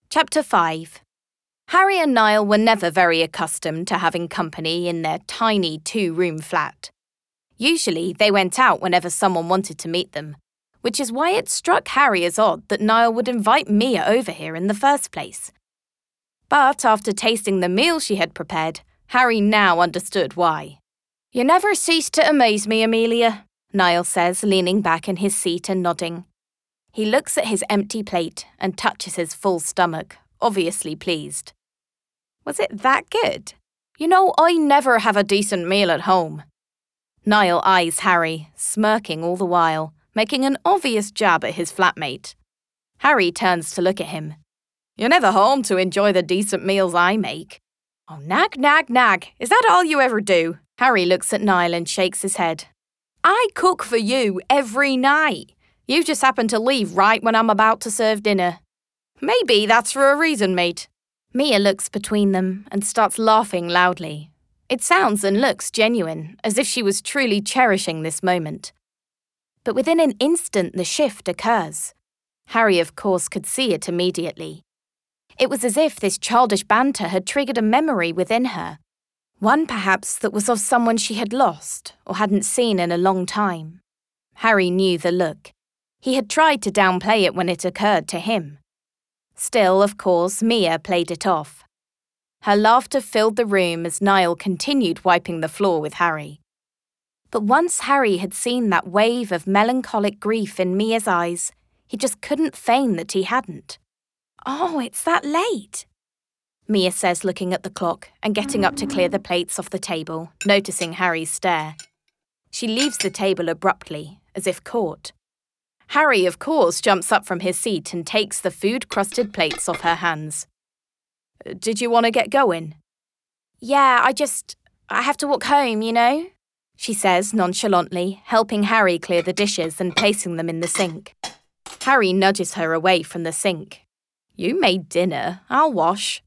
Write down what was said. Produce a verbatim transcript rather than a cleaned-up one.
Chapter five. Harry and Niall were never very accustomed to having company in their tiny two-room flat. Usually, they went out whenever someone wanted to meet them, which is why it struck Harry as odd that Niall would invite Mia over here in the first place. But after tasting the meal she had prepared, Harry now understood why. "You never cease to amaze me, Amelia," Niall says, leaning back in his seat and nodding. He looks at his empty plate and touches his full stomach, obviously pleased. Was it that good? You know, I never have a decent meal at home. Niall eyes Harry, smirking all the while, making an obvious jab at his flatmate. Harry turns to look at him. "You're never home to enjoy the decent meals I make." "Oh, nag, nag, nag. Is that all you ever do?" Harry looks at Niall and shakes his head. "I cook for you every night. You just happen to leave right when I'm about to serve dinner." "Maybe that's for a reason, mate." Mia looks between them and starts laughing loudly. It sounds and looks genuine, as if she was truly cherishing this moment. But within an instant the shift occurs. Harry, of course, could see it immediately. It was as if this childish banter had triggered a memory within her. One perhaps that was of someone she had lost or hadn't seen in a long time. Harry knew the look. He had tried to downplay it when it occurred to him. Still, of course, Mia played it off. Her laughter filled the room as Niall continued wiping the floor with Harry. But once Harry had seen that wave of melancholic grief in Mia's eyes, he just couldn't feign that he hadn't. "Oh, it's that late," Mia says, looking at the clock and getting up to clear the plates off the table, noticing Harry's stare. She leaves the table abruptly, as if caught. Harry, of course, jumps up from his seat and takes the food-crusted plates off her hands. "Did you want to get going?" "Yeah, I just... I have to walk home, you know?" she says nonchalantly, helping Harry clear the dishes and placing them in the sink. Harry nudges her away from the sink. "You made dinner. I'll wash."